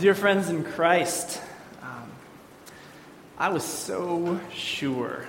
Dear friends in Christ, I was so sure.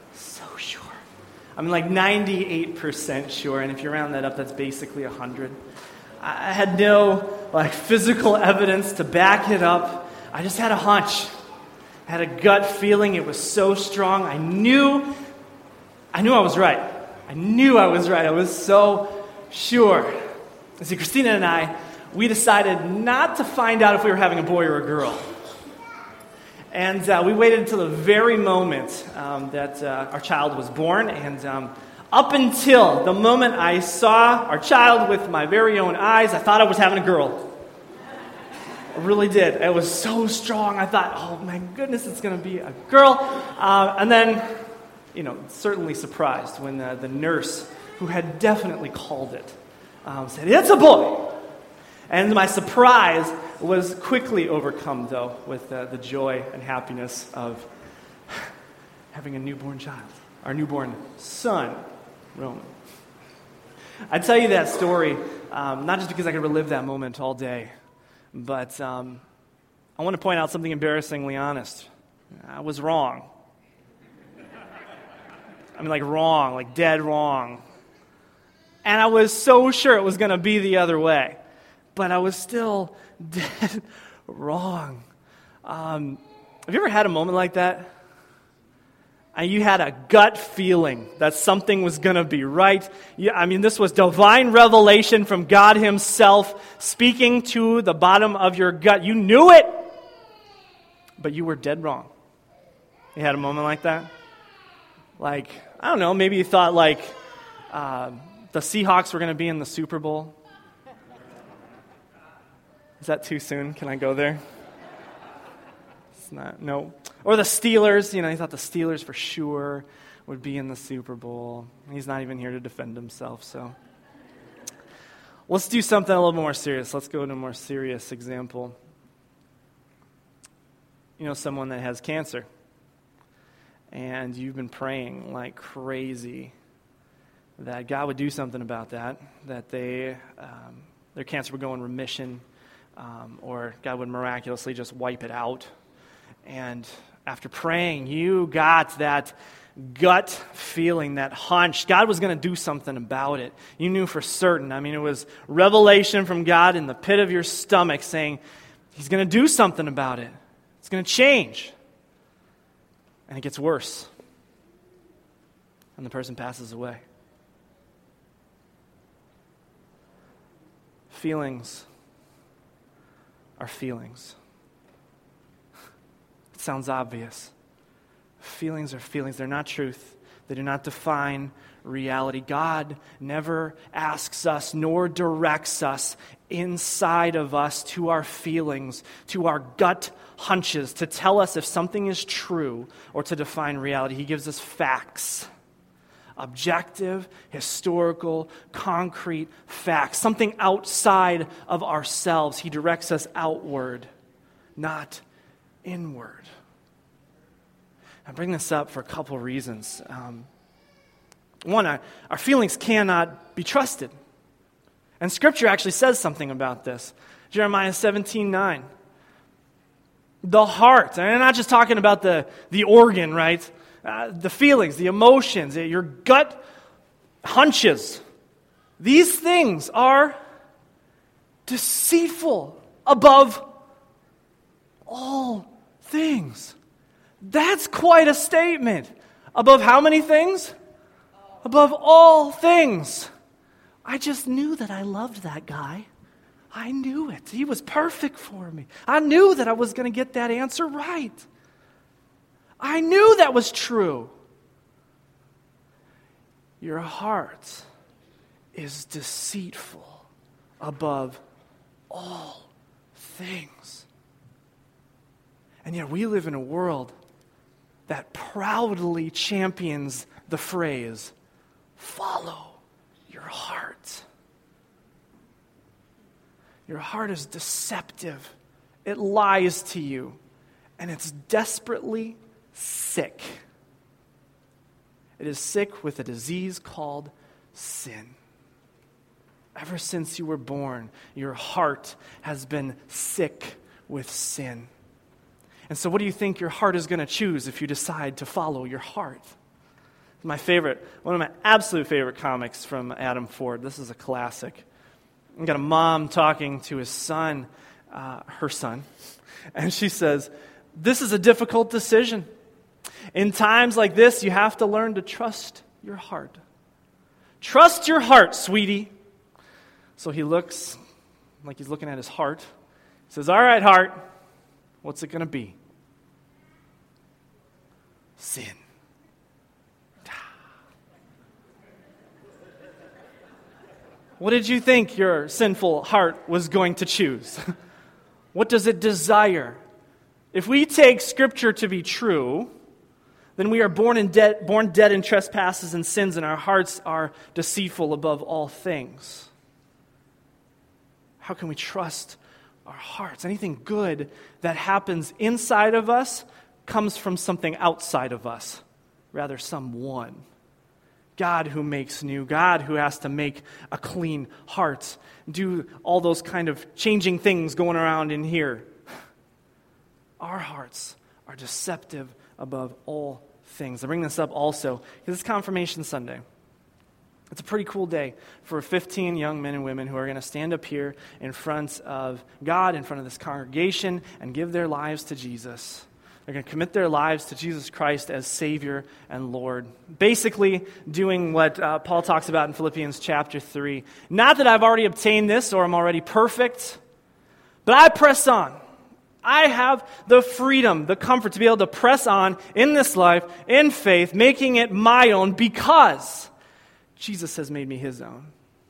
I'm like 98% sure, and if you round that up, that's basically 100. I had no physical evidence to back it up. I just had a hunch. I had a gut feeling. It was so strong. I knew I was right. I was so sure. See, Christina and I, we decided not to find out if we were having a boy or a girl. And we waited until the very moment that our child was born. And up until the moment I saw our child with my very own eyes, I thought I was having a girl. I really did. It was so strong. I thought, oh my goodness, it's going to be a girl. And then, certainly surprised when the nurse, who had definitely called it, said, "It's a boy." And my surprise was quickly overcome, though, with the joy and happiness of having a newborn child, our newborn son, Roman. I tell you that story not just because I could relive that moment all day, but I want to point out something embarrassingly honest. I was wrong. Wrong, dead wrong. And I was so sure it was going to be the other way. But I was still dead wrong. Have you ever had a moment like that? And you had a gut feeling that something was going to be right. This was divine revelation from God Himself speaking to the bottom of your gut. You knew it, but you were dead wrong. You had a moment like that? I don't know, maybe you thought the Seahawks were going to be in the Super Bowl. Is that too soon? Can I go there? It's not. No. Or the Steelers. He thought the Steelers for sure would be in the Super Bowl. He's not even here to defend himself, so. Let's do something a little more serious. Let's go to a more serious example. Someone that has cancer. And you've been praying like crazy that God would do something about that their cancer would go in remission, or God would miraculously just wipe it out. And after praying, you got that gut feeling, that hunch. God was going to do something about it. You knew for certain. It was revelation from God in the pit of your stomach saying, He's going to do something about it. It's going to change. And it gets worse. And the person passes away. Feelings are feelings. It sounds obvious. Feelings are feelings. They're not truth. They do not define reality. God never asks us nor directs us inside of us to our feelings, to our gut hunches, to tell us if something is true or to define reality. He gives us facts. Objective, historical, concrete facts, something outside of ourselves. He directs us outward, not inward. I bring this up for a couple reasons. One, our feelings cannot be trusted. And Scripture actually says something about this. Jeremiah 17:9. The heart, and I'm not just talking about the organ, right? The feelings, the emotions, your gut hunches. These things are deceitful above all things. That's quite a statement. Above how many things? Above all things. I just knew that I loved that guy. I knew it. He was perfect for me. I knew that I was going to get that answer right. I knew that was true. Your heart is deceitful above all things. And yet we live in a world that proudly champions the phrase, follow your heart. Your heart is deceptive. It lies to you. And it's desperately sick. It is sick with a disease called sin. Ever since you were born, your heart has been sick with sin. And so what do you think your heart is going to choose if you decide to follow your heart? One of my absolute favorite comics from Adam Ford. This is a classic. You got a mom talking to his son, her son, and she says, "This is a difficult decision. In times like this, you have to learn to trust your heart. Trust your heart, sweetie." So he looks like he's looking at his heart. He says, "All right, heart, what's it going to be?" Sin. What did you think your sinful heart was going to choose? What does it desire? If we take Scripture to be true, then we are born dead in trespasses and sins, and our hearts are deceitful above all things. How can we trust our hearts? Anything good that happens inside of us comes from something outside of us, rather someone. God who makes new, God who has to make a clean heart, do all those kind of changing things going around in here. Our hearts are deceptive above all things. I bring this up also because it's Confirmation Sunday. It's a pretty cool day for 15 young men and women who are going to stand up here in front of God, in front of this congregation, and give their lives to Jesus. They're going to commit their lives to Jesus Christ as Savior and Lord. Basically doing what Paul talks about in Philippians chapter 3. Not that I've already obtained this or I'm already perfect, but I press on. I have the freedom, the comfort to be able to press on in this life, in faith, making it my own because Jesus has made me his own.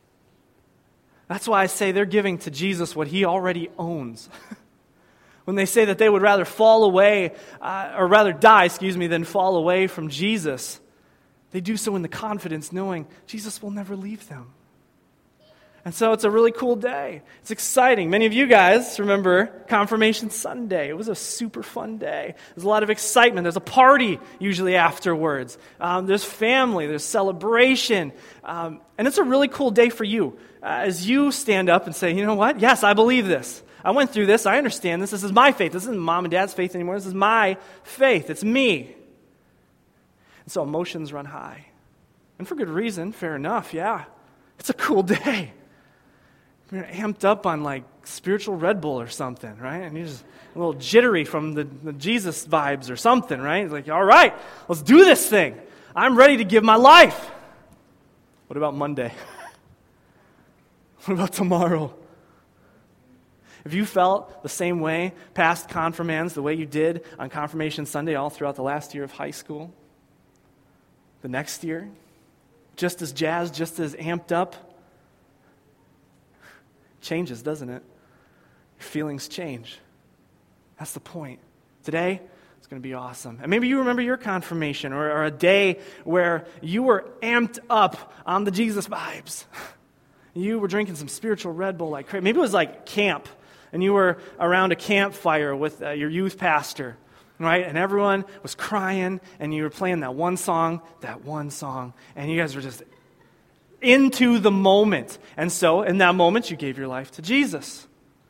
That's why I say they're giving to Jesus what he already owns. When they say that they would rather fall away, or rather die, than fall away from Jesus, they do so in the confidence knowing Jesus will never leave them. And so it's a really cool day. It's exciting. Many of you guys remember Confirmation Sunday. It was a super fun day. There's a lot of excitement. There's a party usually afterwards. There's family. There's celebration. And it's a really cool day for you as you stand up and say, you know what? Yes, I believe this. I went through this. I understand this. This is my faith. This isn't mom and dad's faith anymore. This is my faith. It's me. And so emotions run high. And for good reason. Fair enough, yeah. It's a cool day. You're amped up on like spiritual Red Bull or something, right? And you're just a little jittery from the Jesus vibes or something, right? It's like, all right, let's do this thing. I'm ready to give my life. What about Monday? What about tomorrow? If you felt the same way past confirmands, the way you did on Confirmation Sunday all throughout the last year of high school, the next year, just as jazzed, just as amped up, changes, doesn't it? Your feelings change. That's the point. Today, it's going to be awesome. And maybe you remember your confirmation or a day where you were amped up on the Jesus vibes. You were drinking some spiritual Red Bull like crazy. Maybe it was like camp. And you were around a campfire with your youth pastor, right? And everyone was crying, and you were playing that one song, and you guys were just into the moment. And so, in that moment, you gave your life to Jesus.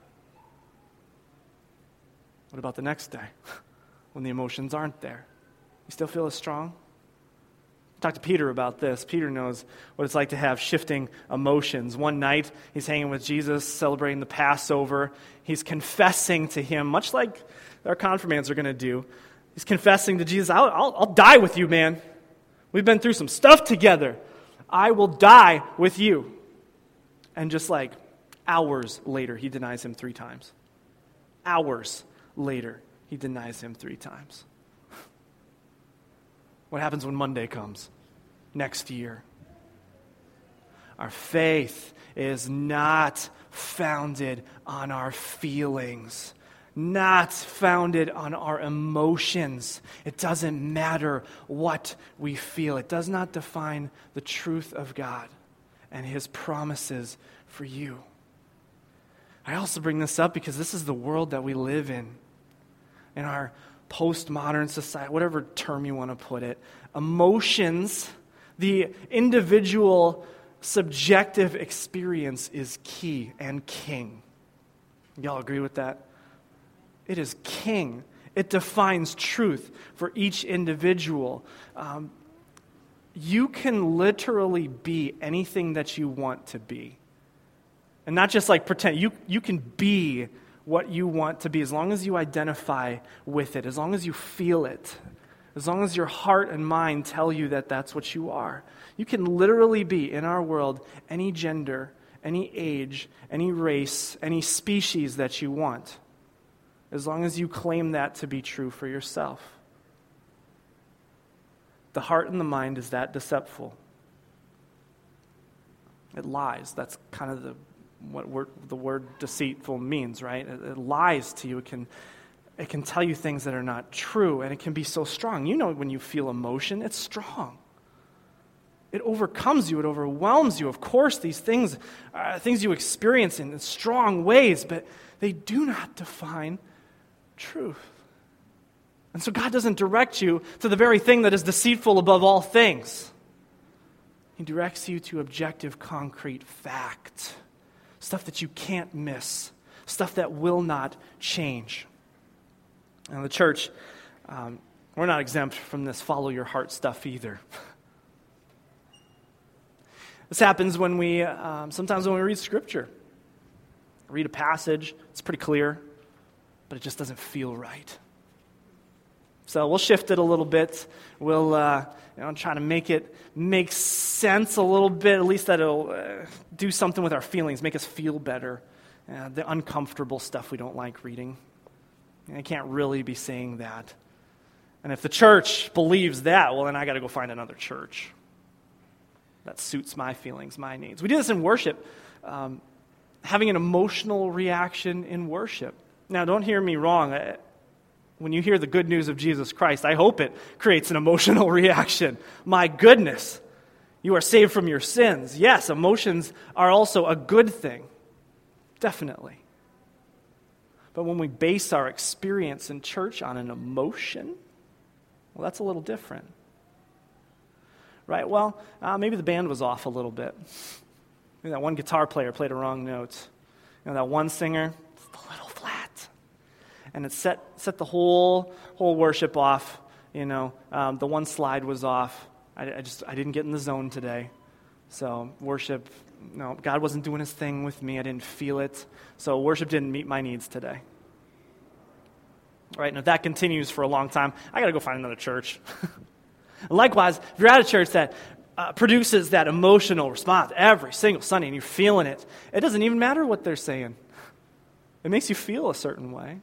What about the next day, when the emotions aren't there? You still feel as strong? Talk to Peter about this. Peter knows what it's like to have shifting emotions. One night, he's hanging with Jesus, celebrating the Passover. He's confessing to him, much like our confirmands are going to do. He's confessing to Jesus, I'll die with you, man. We've been through some stuff together. I will die with you. And just like hours later, he denies him 3 times. Hours later, he denies him 3 times. What happens when Monday comes next year? Our faith is not founded on our feelings, not founded on our emotions. It doesn't matter what we feel. It does not define the truth of God and his promises for you. I also bring this up because this is the world that we live in our postmodern society, whatever term you want to put it. Emotions, the individual subjective experience is key and king. Y'all agree with that? It is king. It defines truth for each individual. You can literally be anything that you want to be. And not just like pretend. You can be what you want to be as long as you identify with it, as long as you feel it, as long as your heart and mind tell you that that's what you are. You can literally be, in our world, any gender, any age, any race, any species that you want, as long as you claim that to be true for yourself. The heart and the mind is that deceitful. It lies. That's kind of the word deceitful means, right? It lies to you. It can tell you things that are not true, and it can be so strong. You know, when you feel emotion, it's strong. It overcomes you. It overwhelms you. Of course, these things are things you experience in strong ways, but they do not define truth. And so God doesn't direct you to the very thing that is deceitful above all things. He directs you to objective, concrete fact. Stuff that you can't miss. Stuff that will not change. And the church, we're not exempt from this follow your heart stuff either. This happens when sometimes when we read Scripture. Read a passage, it's pretty clear, but it just doesn't feel right. So we'll shift it a little bit. We'll try to make it make sense a little bit, at least that it'll do something with our feelings, make us feel better. The uncomfortable stuff we don't like reading. I can't really be saying that. And if the church believes that, well, then I got to go find another church that suits my feelings, my needs. We do this in worship, having an emotional reaction in worship. Now, don't hear me wrong. When you hear the good news of Jesus Christ, I hope it creates an emotional reaction. My goodness, you are saved from your sins. Yes, emotions are also a good thing. Definitely. But when we base our experience in church on an emotion, well, that's a little different. Right? Well, maybe the band was off a little bit. Maybe that one guitar player played a wrong note. That one singer, it's a little flat. And it set the whole worship off. The one slide was off. I didn't get in the zone today. So worship, no, God wasn't doing his thing with me. I didn't feel it. So worship didn't meet my needs today. Right? And if that continues for a long time, I got to go find another church. Likewise, if you're at a church that produces that emotional response every single Sunday and you're feeling it, it doesn't even matter what they're saying. It makes you feel a certain way.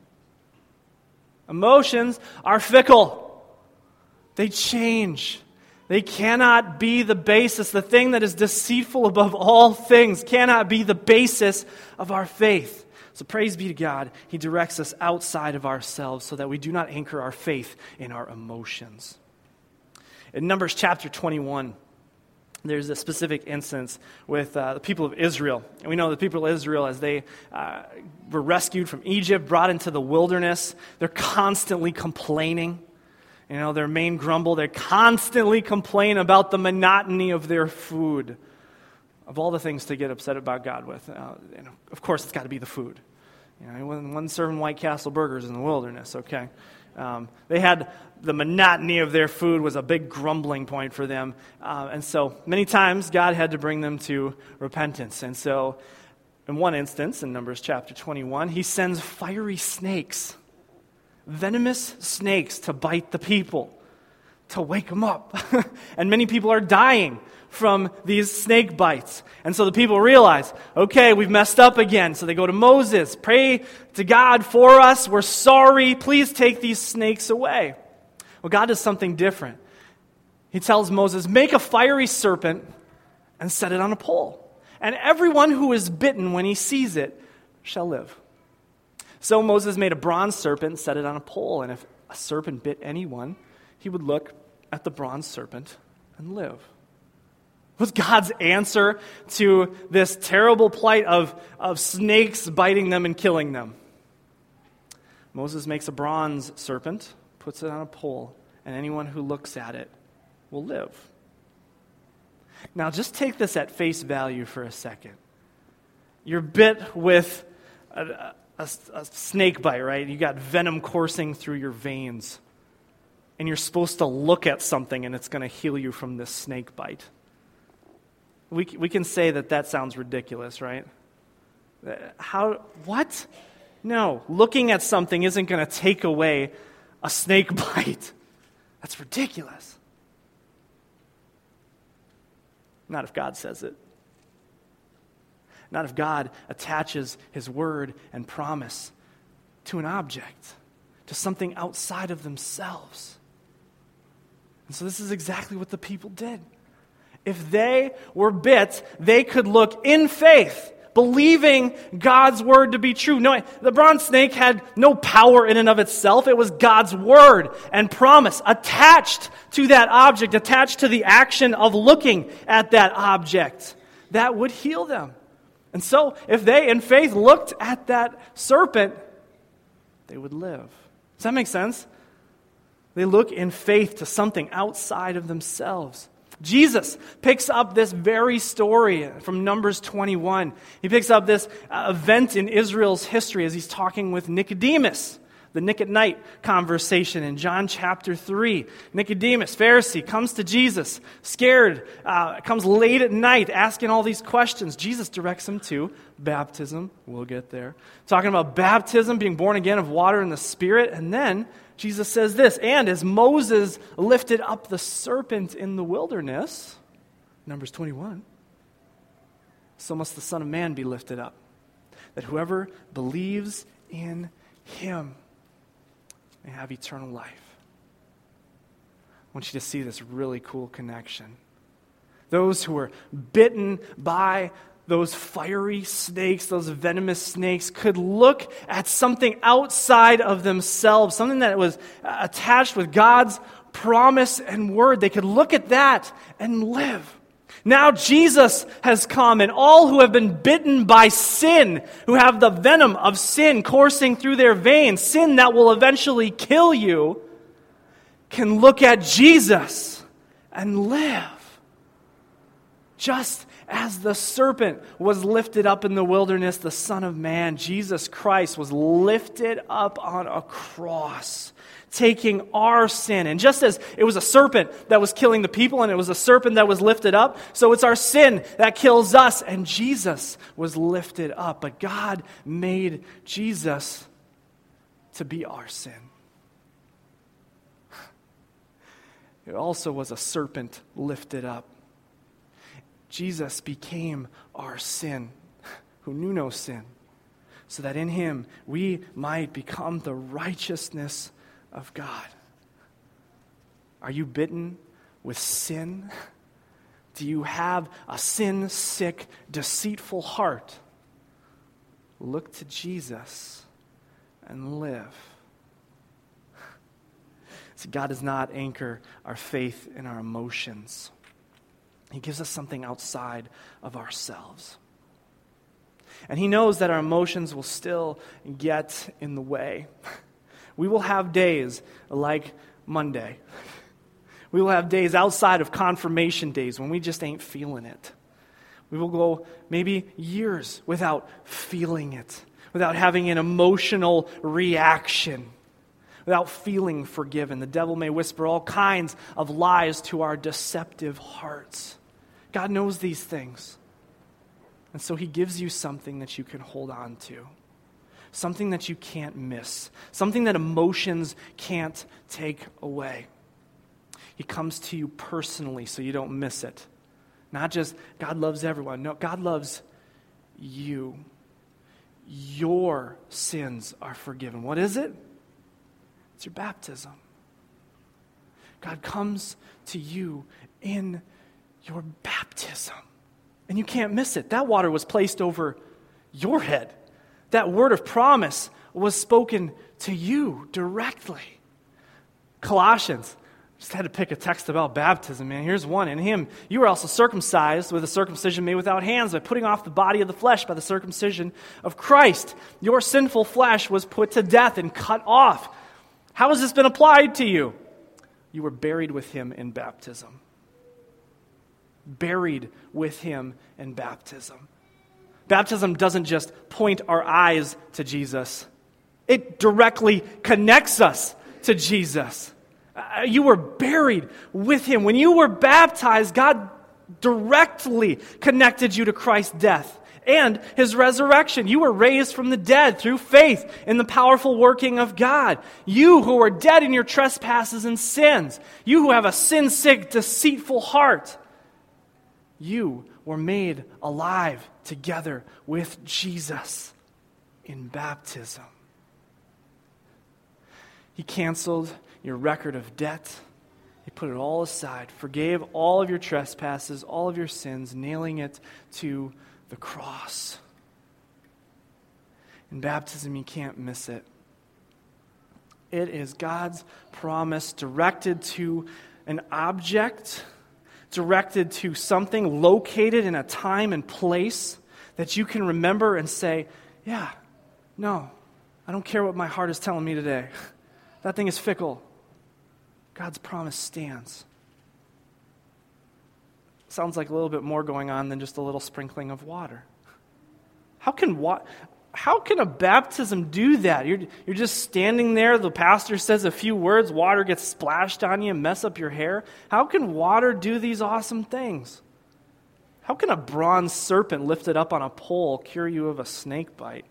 Emotions are fickle. They change. They cannot be the basis. The thing that is deceitful above all things cannot be the basis of our faith. So praise be to God. He directs us outside of ourselves so that we do not anchor our faith in our emotions. In Numbers chapter 21, there's a specific instance with the people of Israel. And we know the people of Israel, as they were rescued from Egypt, brought into the wilderness, they're constantly complaining. Their main grumble, they constantly complain about the monotony of their food. Of all the things to get upset about God with, of course it's got to be the food. He wasn't serving White Castle burgers in the wilderness, okay? They had the monotony of their food was a big grumbling point for them. And so many times God had to bring them to repentance. And so in one instance, in Numbers chapter 21, he sends fiery snakes, venomous snakes to bite the people, to wake them up. And many people are dying from these snake bites. And so the people realize, okay, we've messed up again. So they go to Moses, pray to God for us. We're sorry. Please take these snakes away. Well, God does something different. He tells Moses, make a fiery serpent and set it on a pole. And everyone who is bitten when he sees it shall live. So Moses made a bronze serpent and set it on a pole. And if a serpent bit anyone, he would look at the bronze serpent and live. Was God's answer to this terrible plight of snakes biting them and killing them? Moses makes a bronze serpent, puts it on a pole, and anyone who looks at it will live. Now, just take this at face value for a second. You're bit with a snake bite, right? You got venom coursing through your veins. And you're supposed to look at something and it's going to heal you from this snake bite. We can say that sounds ridiculous, right? What? No, looking at something isn't going to take away a snake bite. That's ridiculous. Not if God says it. Not if God attaches his word and promise to an object, to something outside of themselves. And so this is exactly what the people did. If they were bit, they could look in faith, believing God's word to be true. No, the bronze snake had no power in and of itself. It was God's word and promise attached to that object, attached to the action of looking at that object that would heal them. And so, if they, in faith, looked at that serpent, they would live. Does that make sense? They look in faith to something outside of themselves. Jesus picks up this very story from Numbers 21. He picks up this event in Israel's history as he's talking with Nicodemus, the Nick at Night conversation in John chapter 3. Nicodemus, Pharisee, comes to Jesus, scared, comes late at night asking all these questions. Jesus directs him to baptism. We'll get there. Talking about baptism, being born again of water and the Spirit. And then Jesus says this, and as Moses lifted up the serpent in the wilderness, Numbers 21, so must the Son of Man be lifted up, that whoever believes in him may have eternal life. I want you to see this really cool connection. Those who were bitten by those fiery snakes, those venomous snakes, could look at something outside of themselves, something that was attached with God's promise and word. They could look at that and live. Now Jesus has come, and all who have been bitten by sin, who have the venom of sin coursing through their veins, sin that will eventually kill you, can look at Jesus and live. Just as the serpent was lifted up in the wilderness, the Son of Man, Jesus Christ, was lifted up on a cross, taking our sin. And just as it was a serpent that was killing the people, and it was a serpent that was lifted up, so it's our sin that kills us, and Jesus was lifted up. But God made Jesus to be our sin. It also was a serpent lifted up. Jesus became our sin, who knew no sin, so that in him we might become the righteousness of God. Are you bitten with sin? Do you have a sin-sick, deceitful heart? Look to Jesus and live. See, God does not anchor our faith in our emotions. He gives us something outside of ourselves. And he knows that our emotions will still get in the way. We will have days like Monday. We will have days outside of confirmation days when we just ain't feeling it. We will go maybe years without feeling it, without having an emotional reaction, without feeling forgiven. The devil may whisper all kinds of lies to our deceptive hearts. God knows these things. And so he gives you something that you can hold on to. Something that you can't miss. Something that emotions can't take away. He comes to you personally so you don't miss it. Not just God loves everyone. No, God loves you. Your sins are forgiven. What is it? It's your baptism. God comes to you in your baptism. And you can't miss it. That water was placed over your head. That word of promise was spoken to you directly. Colossians. Just had to pick a text about baptism, man. Here's one. In him, you were also circumcised with a circumcision made without hands, by putting off the body of the flesh by the circumcision of Christ. Your sinful flesh was put to death and cut off. How has this been applied to you? You were buried with him in baptism. Buried with him in baptism. Baptism doesn't just point our eyes to Jesus. It directly connects us to Jesus. You were buried with him. When you were baptized, God directly connected you to Christ's death and his resurrection. You were raised from the dead through faith in the powerful working of God. You who were dead in your trespasses and sins, you who have a sin-sick, deceitful heart, you were made alive together with Jesus in baptism. He canceled your record of debt. He put it all aside, forgave all of your trespasses, all of your sins, nailing it to the cross. In baptism, you can't miss it. It is God's promise directed to an object, directed to something located in a time and place that you can remember and say, yeah, no, I don't care what my heart is telling me today. That thing is fickle. God's promise stands. Sounds like a little bit more going on than just a little sprinkling of water. How can a baptism do that? You're just standing there, the pastor says a few words, water gets splashed on you and mess up your hair. How can water do these awesome things? How can a bronze serpent lifted up on a pole cure you of a snake bite?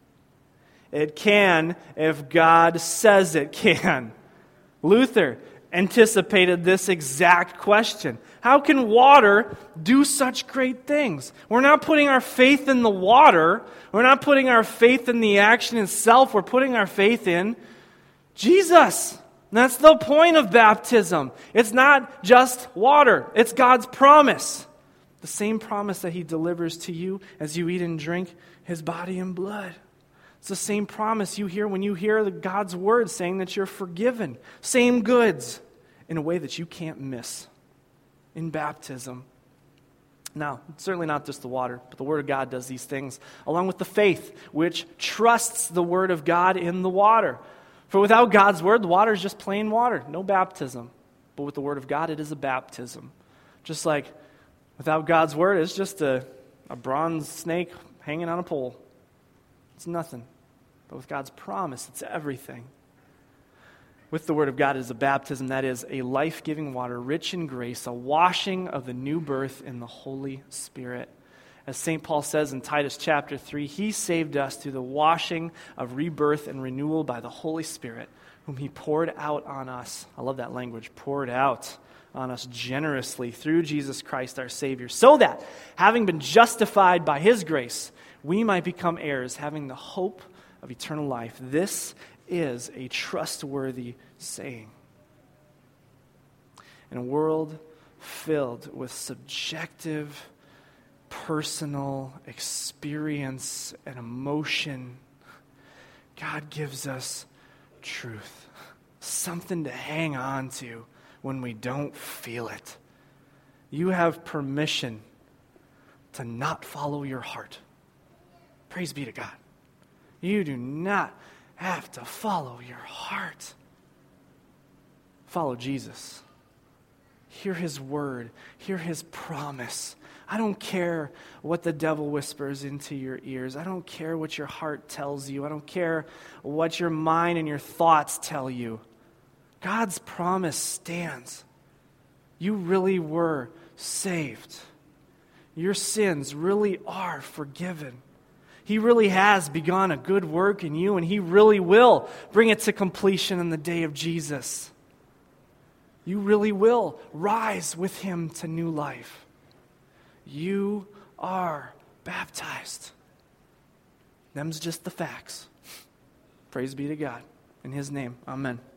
It can if God says it can. Luther anticipated this exact question. How can water do such great things? We're not putting our faith in the water. We're not putting our faith in the action itself. We're putting our faith in Jesus. And that's the point of baptism. It's not just water. It's God's promise. The same promise that he delivers to you as you eat and drink his body and blood. It's the same promise you hear when you hear God's word saying that you're forgiven. Same goods in a way that you can't miss in baptism. Now, certainly not just the water, but the Word of God does these things, along with the faith, which trusts the Word of God in the water. For without God's Word, the water is just plain water, no baptism. But with the Word of God, it is a baptism. Just like without God's Word, it's just a bronze snake hanging on a pole. It's nothing. But with God's promise, it's everything. With the Word of God, it is a baptism that is a life-giving water, rich in grace, a washing of the new birth in the Holy Spirit. As St. Paul says in Titus chapter 3, he saved us through the washing of rebirth and renewal by the Holy Spirit, whom he poured out on us. I love that language, poured out on us generously through Jesus Christ our Savior, so that, having been justified by his grace, we might become heirs, having the hope of eternal life. This is a trustworthy saying. In a world filled with subjective, personal experience and emotion, God gives us truth, something to hang on to when we don't feel it. You have permission to not follow your heart. Praise be to God. You do not have to follow your heart. Follow Jesus. Hear his word. Hear his promise. I don't care what the devil whispers into your ears. I don't care what your heart tells you. I don't care what your mind and your thoughts tell you. God's promise stands. You really were saved. Your sins really are forgiven. He really has begun a good work in you, and he really will bring it to completion in the day of Jesus. You really will rise with him to new life. You are baptized. Them's just the facts. Praise be to God. In his name, amen.